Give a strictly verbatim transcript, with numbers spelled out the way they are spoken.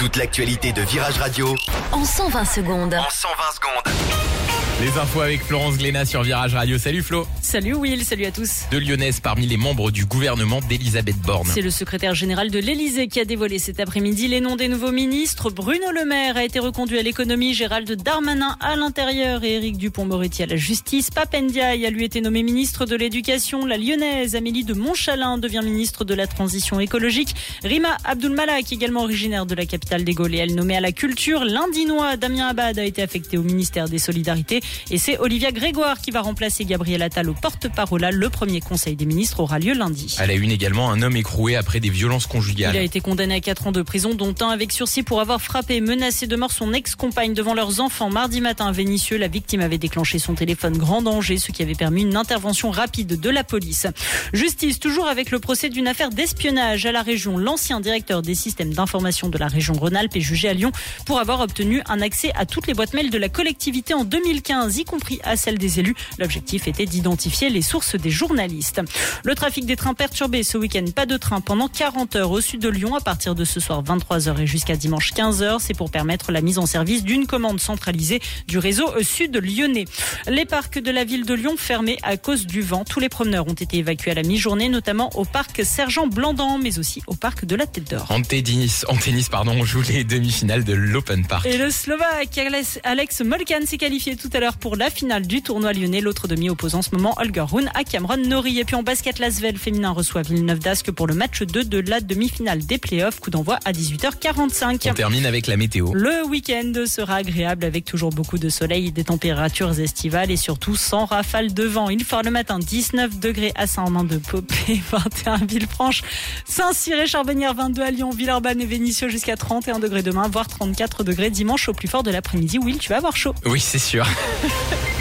Toute l'actualité de Virage Radio en cent vingt secondes. En cent vingt secondes. Les infos avec Florence Glénat sur Virage Radio. Salut Flo. Salut Will, salut à tous. Deux Lyonnaises parmi les membres du gouvernement d'Elisabeth Borne. C'est le secrétaire général de l'Elysée qui a dévoilé cet après-midi les noms des nouveaux ministres. Bruno Le Maire a été reconduit à l'économie, Gérald Darmanin à l'intérieur et Éric Dupond-Moretti à la justice. Pape Ndiaye a lui été nommé ministre de l'éducation. La lyonnaise Amélie de Montchalin devient ministre de la transition écologique. Rima Abdul-Malak, également originaire de la capitale des Gaules, et elle nommée à la culture. L'Indinois Damien Abad a été affecté au ministère des Solidarités. Et c'est Olivia Grégoire qui va remplacer Gabriel Attal au porte-parole. Le premier conseil des ministres aura lieu lundi. À la une également, un homme écroué après des violences conjugales. Il a été condamné à quatre ans de prison, dont un avec sursis pour avoir frappé et menacé de mort son ex-compagne devant leurs enfants. Mardi matin à Vénissieux, la victime avait déclenché son téléphone grand danger, ce qui avait permis une intervention rapide de la police. Justice, toujours avec le procès d'une affaire d'espionnage à la région. L'ancien directeur des systèmes d'information de la région Rhône-Alpes est jugé à Lyon pour avoir obtenu un accès à toutes les boîtes mail de la collectivité en deux mille quinze, y compris à celle des élus. L'objectif était d'identifier les sources des journalistes. Le trafic des trains perturbé ce week-end. Pas de train pendant quarante heures au sud de Lyon à partir de ce soir vingt-trois heures et jusqu'à dimanche quinze heures. C'est pour permettre la mise en service d'une commande centralisée du réseau sud lyonnais. Les parcs de la ville de Lyon fermés à cause du vent. Tous les promeneurs ont été évacués à la mi-journée, notamment au parc Sergent Blandan, mais aussi au parc de la Tête d'Or. En tennis, en tennis pardon, on joue les demi-finales de l'Open Park. Et le Slovaque Alex Molcan s'est qualifié tout à l'heure pour la finale du tournoi lyonnais. L'autre demi oppose en ce moment Holger Rune à Cameron Norrie. Et puis en basket, l'Asvel féminin reçoit Villeneuve d'Ascq pour le match deux de la demi-finale des playoffs. Coup d'envoi à dix-huit heures quarante-cinq. On termine avec la météo. Le week-end sera agréable avec toujours beaucoup de soleil, des températures estivales et surtout sans rafale de vent. Il fera le matin dix-neuf degrés à Saint-Romain-de-Popé, vingt et un Villefranche, Saint-Cyr et Charbonnières, vingt-deux à Lyon, Villeurbanne et Vénissieux jusqu'à trente et un degrés demain, voire trente-quatre degrés dimanche au plus fort de l'après-midi. Will, tu vas avoir chaud. Oui, c'est sûr.